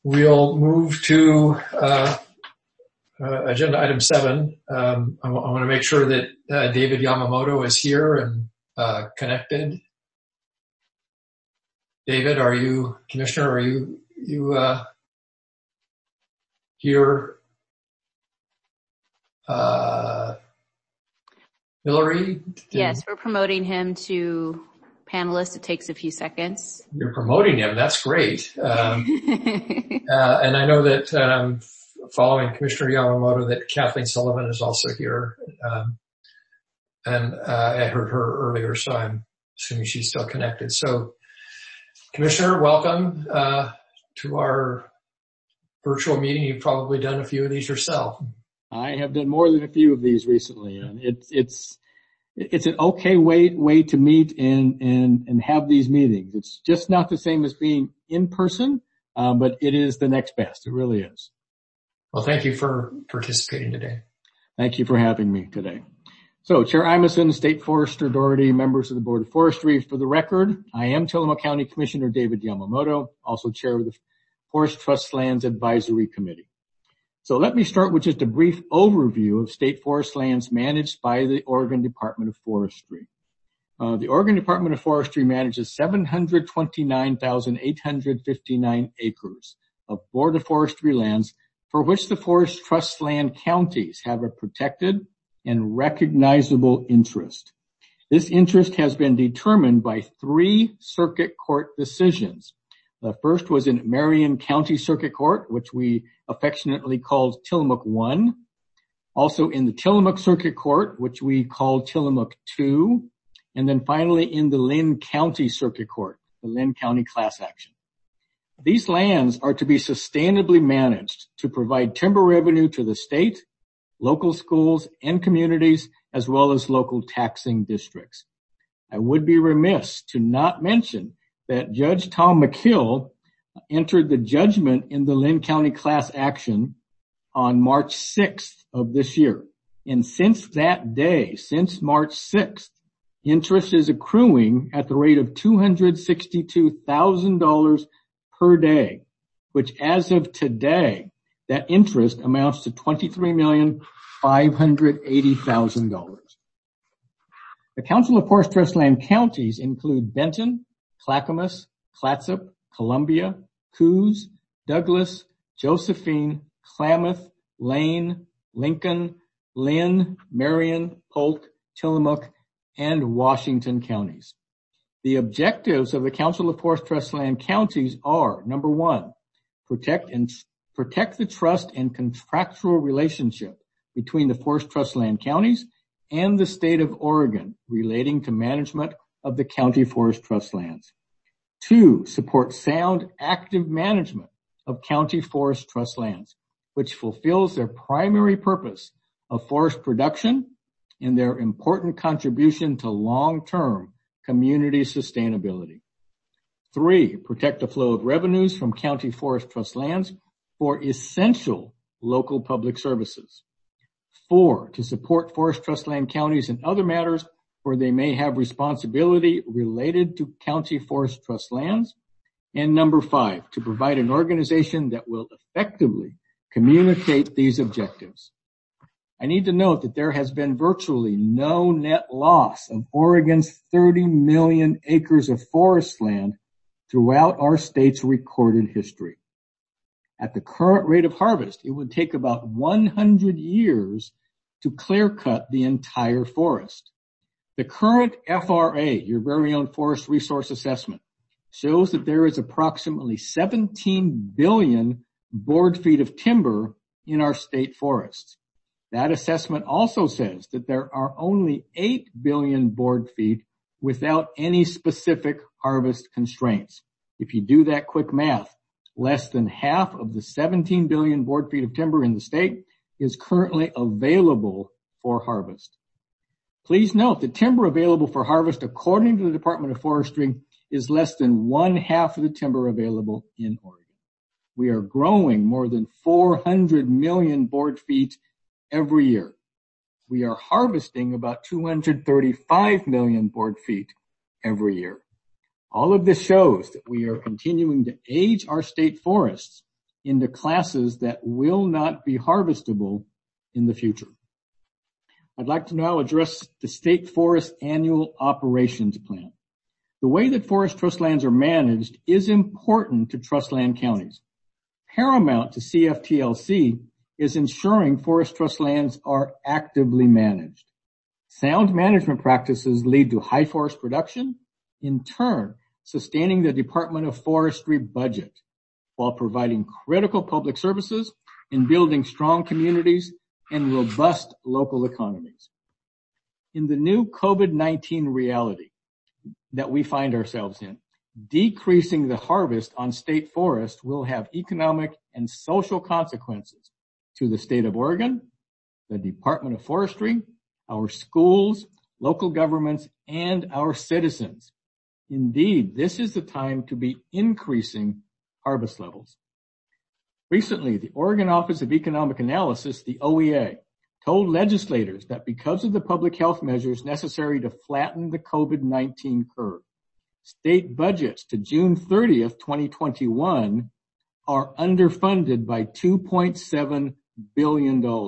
We'll move to agenda item 7. I want to make sure that David Yamamoto is here and connected. David, Commissioner, are you here? Hillary? Yes, we're promoting him to panelist. It takes a few seconds. You're promoting him. That's great. And I know that following Commissioner Yamamoto that Kathleen Sullivan is also here. And I heard her earlier, so I'm assuming she's still connected. So, Commissioner, welcome to our virtual meeting. You've probably done a few of these yourself. I have done more than a few of these recently, and it's an okay way to meet and have these meetings. It's just not the same as being in person, but it is the next best. It really is. Well, thank you for participating today. Thank you for having me today. So, Chair Imeson, State Forester Doherty, members of the Board of Forestry, for the record, I am Tillamook County Commissioner David Yamamoto, also Chair of the Forest Trust Lands Advisory Committee. So let me start with just a brief overview of state forest lands managed by the Oregon Department of Forestry. The Oregon Department of Forestry manages 729,859 acres of Board of Forestry lands for which the Forest Trust Land counties have a protected and recognizable interest. This interest has been determined by 3 circuit court decisions. The first was in Marion County Circuit Court, which we affectionately called Tillamook 1. Also in the Tillamook Circuit Court, which we called Tillamook 2. And then finally in the Linn County Circuit Court, the Linn County class action. These lands are to be sustainably managed to provide timber revenue to the state, local schools and communities, as well as local taxing districts. I would be remiss to not mention that Judge Tom McKill entered the judgment in the Linn County class action on March 6th of this year. And since that day, since March 6th, interest is accruing at the rate of $262,000 per day, which as of today, that interest amounts to $23,580,000. The Council of Forest Trust Land counties include Benton, Clackamas, Clatsop, Columbia, Coos, Douglas, Josephine, Klamath, Lane, Lincoln, Linn, Marion, Polk, Tillamook, and Washington counties. The objectives of the Council of Forest Trust Land counties are, number 1, protect the trust and contractual relationship between the Forest Trust Land counties and the state of Oregon relating to management of the county forest trust lands. 2, support sound, active management of county forest trust lands, which fulfills their primary purpose of forest production and their important contribution to long-term community sustainability. 3, protect the flow of revenues from county forest trust lands for essential local public services. 4, to support forest trust land counties in other matters where they may have responsibility related to county forest trust lands. And number 5, to provide an organization that will effectively communicate these objectives. I need to note that there has been virtually no net loss of Oregon's 30 million acres of forest land throughout our state's recorded history. At the current rate of harvest, it would take about 100 years to clear cut the entire forest. The current FRA, your very own Forest Resource Assessment, shows that there is approximately 17 billion board feet of timber in our state forests. That assessment also says that there are only 8 billion board feet without any specific harvest constraints. If you do that quick math, less than half of the 17 billion board feet of timber in the state is currently available for harvest. Please note that timber available for harvest, according to the Department of Forestry, is less than 1/2 of the timber available in Oregon. We are growing more than 400 million board feet every year. We are harvesting about 235 million board feet every year. All of this shows that we are continuing to age our state forests into classes that will not be harvestable in the future. I'd like to now address the State Forest Annual Operations Plan. The way that forest trust lands are managed is important to trust land counties. Paramount to CFTLC is ensuring forest trust lands are actively managed. Sound management practices lead to high forest production, in turn sustaining the Department of Forestry budget while providing critical public services and building strong communities and robust local economies. In the new COVID-19 reality that we find ourselves in, decreasing the harvest on state forests will have economic and social consequences to the state of Oregon, the Department of Forestry, our schools, local governments, and our citizens. Indeed, this is the time to be increasing harvest levels. Recently, the Oregon Office of Economic Analysis, the OEA, told legislators that because of the public health measures necessary to flatten the COVID-19 curve, state budgets to June 30th, 2021 are underfunded by $2.7 billion.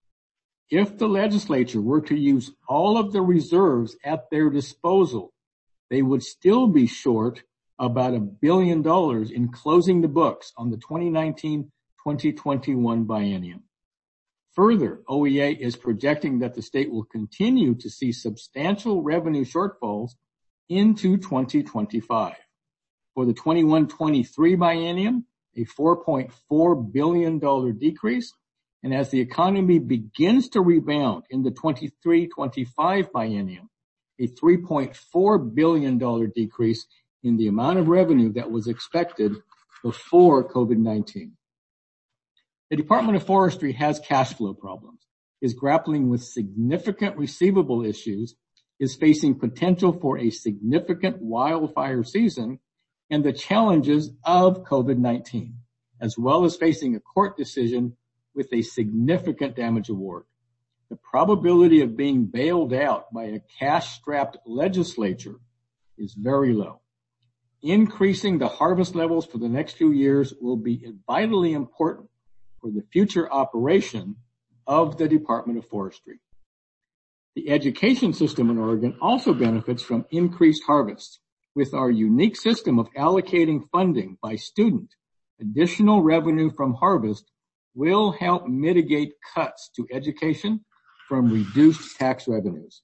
If the legislature were to use all of the reserves at their disposal, they would still be short about $1 billion in closing the books on the 2019-2021 biennium. Further, OEA is projecting that the state will continue to see substantial revenue shortfalls into 2025. For the 21-23 biennium, a $4.4 billion decrease, and as the economy begins to rebound in the 23-25 biennium, a $3.4 billion decrease in the amount of revenue that was expected before COVID-19. The Department of Forestry has cash flow problems, is grappling with significant receivable issues, is facing potential for a significant wildfire season, and the challenges of COVID-19, as well as facing a court decision with a significant damage award. The probability of being bailed out by a cash-strapped legislature is very low. Increasing the harvest levels for the next few years will be vitally important for the future operation of the Department of Forestry. The education system in Oregon also benefits from increased harvests. With our unique system of allocating funding by student, additional revenue from harvest will help mitigate cuts to education from reduced tax revenues.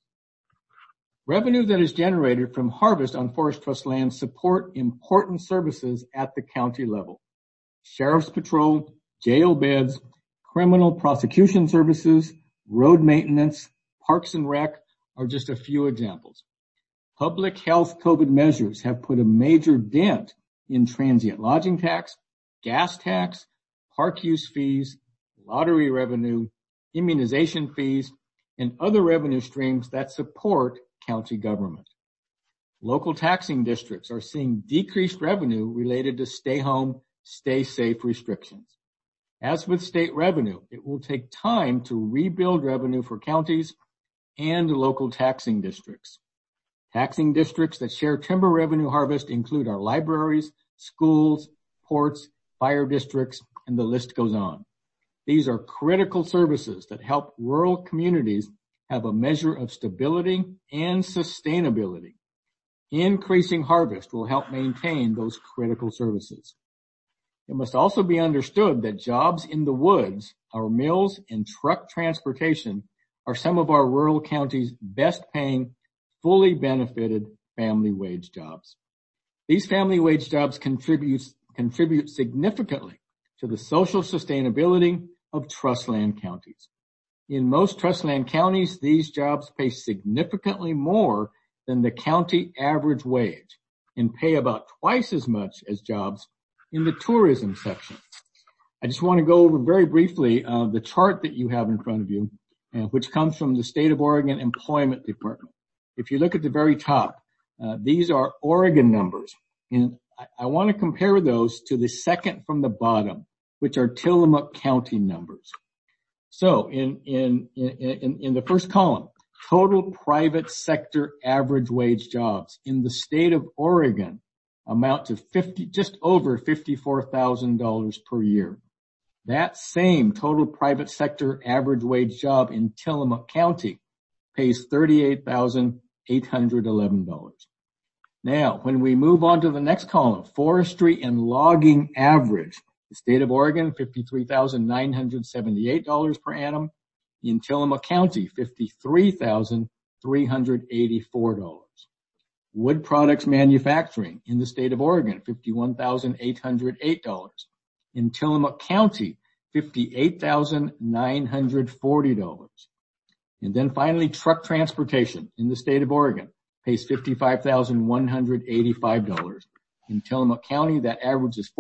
Revenue that is generated from harvest on forest trust lands support important services at the county level. Sheriff's Patrol, jail beds, criminal prosecution services, road maintenance, parks and rec are just a few examples. Public health COVID measures have put a major dent in transient lodging tax, gas tax, park use fees, lottery revenue, immunization fees, and other revenue streams that support county government. Local taxing districts are seeing decreased revenue related to stay home, stay safe restrictions. As with state revenue, it will take time to rebuild revenue for counties and local taxing districts. Taxing districts that share timber revenue harvest include our libraries, schools, ports, fire districts, and the list goes on. These are critical services that help rural communities have a measure of stability and sustainability. Increasing harvest will help maintain those critical services. It must also be understood that jobs in the woods, our mills, and truck transportation are some of our rural counties' best paying, fully benefited family wage jobs. These family wage jobs contribute significantly to the social sustainability of trust land counties. In most trust land counties, these jobs pay significantly more than the county average wage and pay about twice as much as jobs in the tourism section. I just want to go over very briefly the chart that you have in front of you, which comes from the State of Oregon Employment Department. If you look at the very top, these are Oregon numbers, and I want to compare those to the second from the bottom, which are Tillamook County numbers. So in the first column, total private sector average wage jobs in the state of Oregon amount to just over $54,000 per year. That same total private sector average wage job in Tillamook County pays $38,811. Now, when we move on to the next column, forestry and logging average, the state of Oregon, $53,978 per annum. In Tillamook County, $53,384. Wood products manufacturing in the state of Oregon, $51,808. In Tillamook County, $58,940. And then finally, truck transportation in the state of Oregon pays $55,185. In Tillamook County, that average is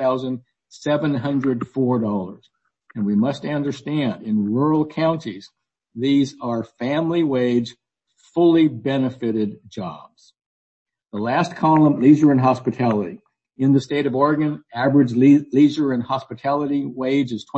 $48,704. And we must understand, in rural counties, these are family wage, fully benefited jobs. The last column, leisure and hospitality. In the state of Oregon, average leisure and hospitality wage is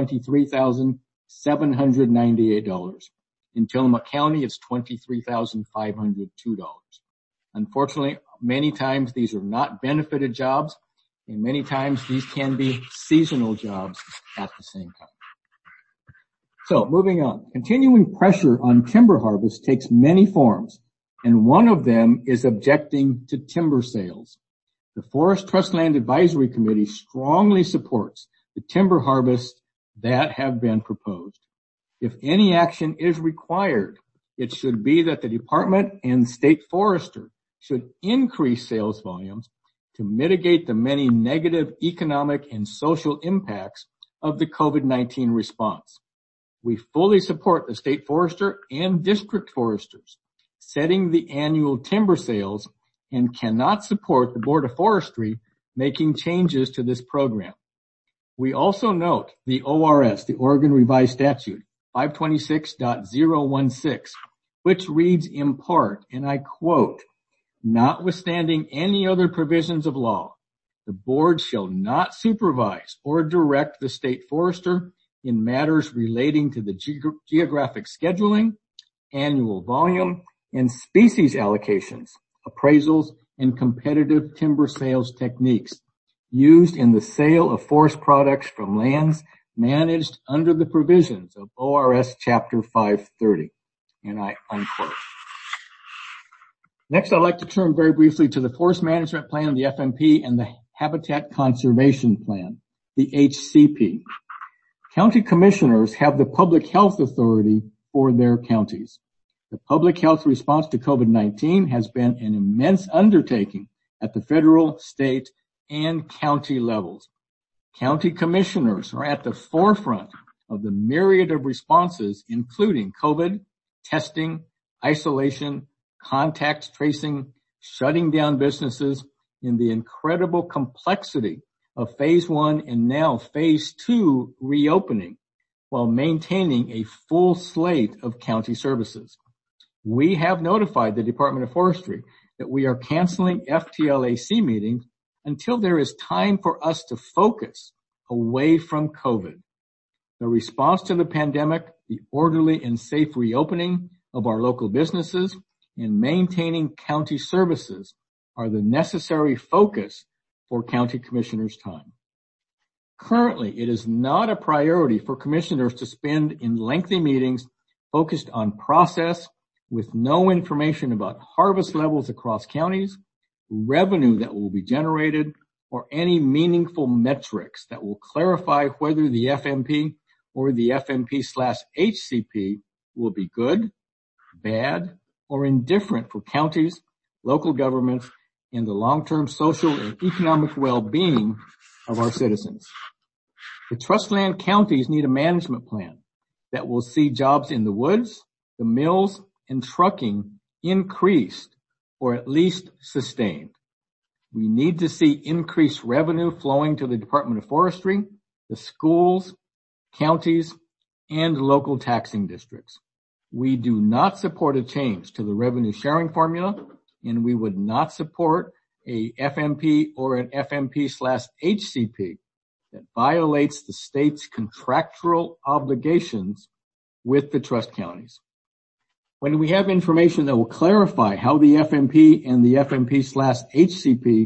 $23,798. In Tillamook County, it's $23,502. Unfortunately, many times these are not benefited jobs, and many times these can be seasonal jobs at the same time. So, moving on. Continuing pressure on timber harvest takes many forms, and one of them is objecting to timber sales. The Forest Trust Land Advisory Committee strongly supports the timber harvests that have been proposed. If any action is required, it should be that the department and state forester should increase sales volumes to mitigate the many negative economic and social impacts of the COVID-19 response. We fully support the state forester and district foresters setting the annual timber sales and cannot support the Board of Forestry making changes to this program. We also note the ORS, the Oregon Revised Statute 526.016, which reads in part, and I quote, "Notwithstanding any other provisions of law, the board shall not supervise or direct the state forester in matters relating to the geographic scheduling, annual volume, and species allocations, appraisals, and competitive timber sales techniques used in the sale of forest products from lands managed under the provisions of ORS Chapter 530. And I unquote. Next, I'd like to turn very briefly to the Forest Management Plan, the FMP, and the Habitat Conservation Plan, the HCP. County commissioners have the public health authority for their counties. The public health response to COVID-19 has been an immense undertaking at the federal, state, and county levels. County commissioners are at the forefront of the myriad of responses, including COVID, testing, isolation, contact tracing, shutting down businesses, in the incredible complexity of phase 1 and now phase 2 reopening while maintaining a full slate of county services. We have notified the Department of Forestry that we are canceling FTLAC meetings until there is time for us to focus away from COVID. The response to the pandemic, the orderly and safe reopening of our local businesses, and maintaining county services are the necessary focus for county commissioners' time. Currently, it is not a priority for commissioners to spend in lengthy meetings focused on process with no information about harvest levels across counties, revenue that will be generated, or any meaningful metrics that will clarify whether the FMP or the FMP/HCP will be good, bad, or indifferent for counties, local governments, and the long-term social and economic well-being of our citizens. The trust land counties need a management plan that will see jobs in the woods, the mills, and trucking increased or at least sustained. We need to see increased revenue flowing to the Department of Forestry, the schools, counties, and local taxing districts. We do not support a change to the revenue sharing formula, and we would not support a FMP or an FMP/HCP that violates the state's contractual obligations with the trust counties. When we have information that will clarify how the FMP and the FMP/HCP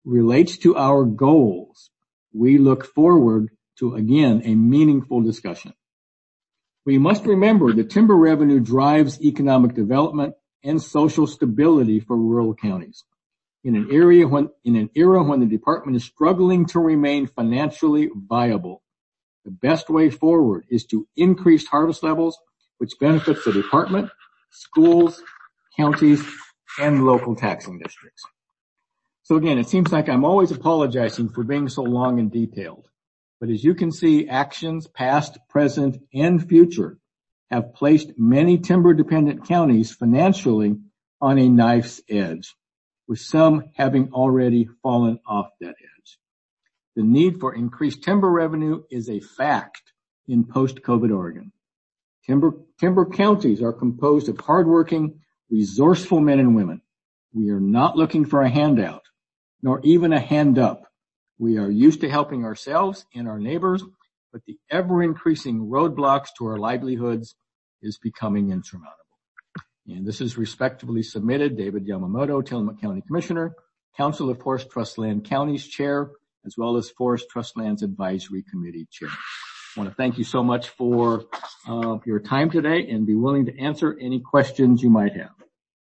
relates to our goals, we look forward to, again, a meaningful discussion. We must remember that timber revenue drives economic development and social stability for rural counties. In an era when the department is struggling to remain financially viable, the best way forward is to increase harvest levels, which benefits the department, schools, counties, and local taxing districts. So again, it seems like I'm always apologizing for being so long and detailed. But as you can see, actions past, present, and future have placed many timber-dependent counties financially on a knife's edge, with some having already fallen off that edge. The need for increased timber revenue is a fact in post-COVID Oregon. Timber counties are composed of hardworking, resourceful men and women. We are not looking for a handout, nor even a hand up. We are used to helping ourselves and our neighbors, but the ever-increasing roadblocks to our livelihoods is becoming insurmountable. And this is respectfully submitted, David Yamamoto, Tillamook County Commissioner, Council of Forest Trust Land Counties Chair, as well as Forest Trust Lands Advisory Committee Chair. I want to thank you so much for your time today and be willing to answer any questions you might have.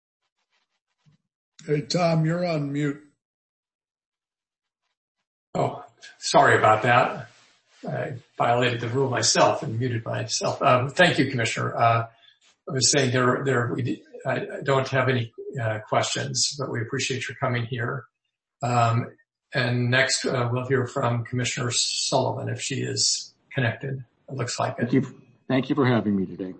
Hey, Tom, you're on mute. Oh, sorry about that. I violated the rule myself and muted myself. Thank you, Commissioner. I was saying I don't have any questions, but we appreciate your coming here. And next, we'll hear from Commissioner Sullivan if she is connected. It looks like it. Thank you for having me today.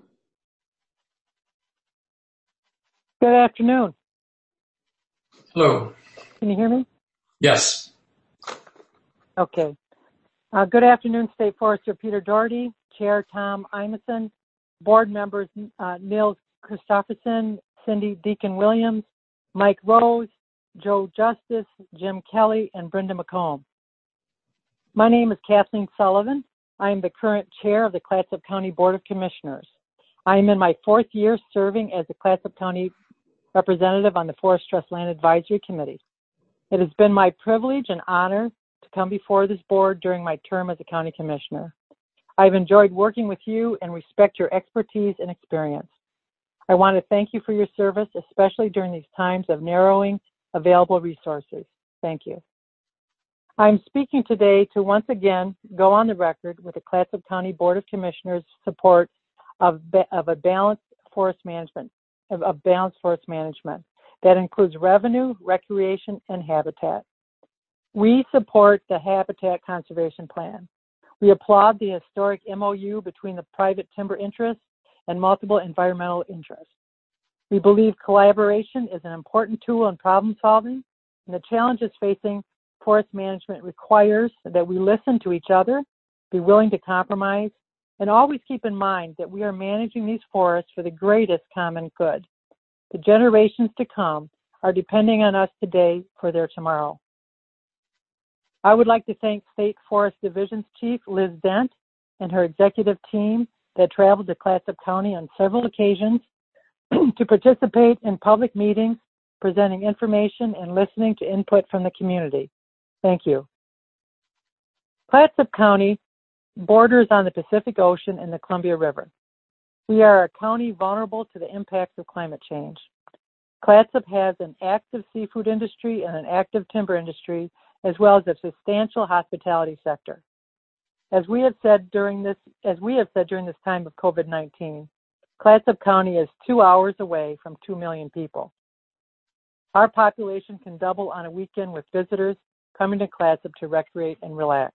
Good afternoon. Hello. Can you hear me? Yes. Okay. Good afternoon, State Forester Peter Doherty, Chair Tom Imeson, Board members Nils Christopherson, Cindy Deacon-Williams, Mike Rose, Joe Justice, Jim Kelly, and Brenda McComb. My name is Kathleen Sullivan. I am the current chair of the Clatsop County Board of Commissioners. I am in my 4th year serving as the Clatsop County representative on the Forest Trust Land Advisory Committee. It has been my privilege and honor to come before this board during my term as a county commissioner. I've enjoyed working with you and respect your expertise and experience. I want to thank you for your service, especially during these times of narrowing available resources. Thank you. I'm speaking today to once again go on the record with the Clatsop County Board of Commissioners' support of balanced forest management that includes revenue, recreation, and habitat. We support the Habitat Conservation Plan. We applaud the historic MOU between the private timber interests and multiple environmental interests. We believe collaboration is an important tool in problem solving, and the challenges facing forest management requires that we listen to each other, be willing to compromise, and always keep in mind that we are managing these forests for the greatest common good. The generations to come are depending on us today for their tomorrow. I would like to thank State Forest Division's Chief Liz Dent and her executive team that traveled to Clatsop County on several occasions to participate in public meetings, presenting information and listening to input from the community. Thank you. Clatsop County borders on the Pacific Ocean and the Columbia River. We are a county vulnerable to the impacts of climate change. Clatsop has an active seafood industry and an active timber industry, as well as a substantial hospitality sector. As we have said during this time of COVID-19, Clatsop County is 2 hours away from 2 million people. Our population can double on a weekend with visitors coming to Clatsop to recreate and relax.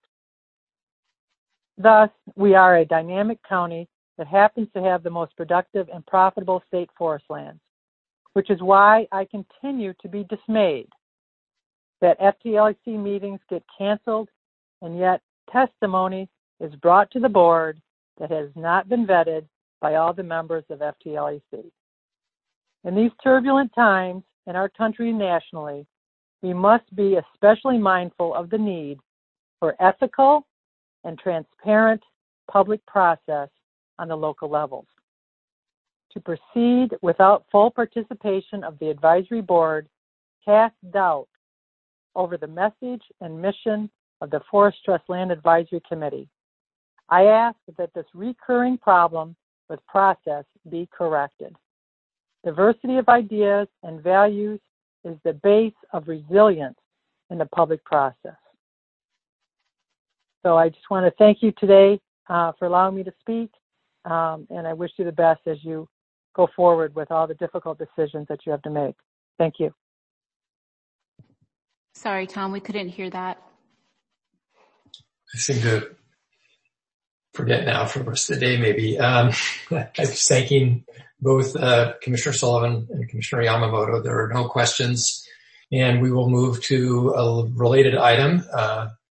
Thus, we are a dynamic county that happens to have the most productive and profitable state forest lands, which is why I continue to be dismayed that FTLEC meetings get canceled and yet testimony is brought to the board that has not been vetted by all the members of FTLEC. In these turbulent times in our country nationally, we must be especially mindful of the need for ethical and transparent public process on the local levels. To proceed without full participation of the advisory board casts doubt over the message and mission of the Forest Trust Land Advisory Committee. I ask that this recurring problem with process be corrected. Diversity of ideas and values is the base of resilience in the public process. So I just want to thank you today for allowing me to speak, and I wish you the best as you go forward with all the difficult decisions that you have to make. Thank you. Sorry, Tom, we couldn't hear that. I seem to forget now for the rest of the day, maybe. I was thanking both Commissioner Sullivan and Commissioner Yamamoto. There are no questions, and we will move to a related item.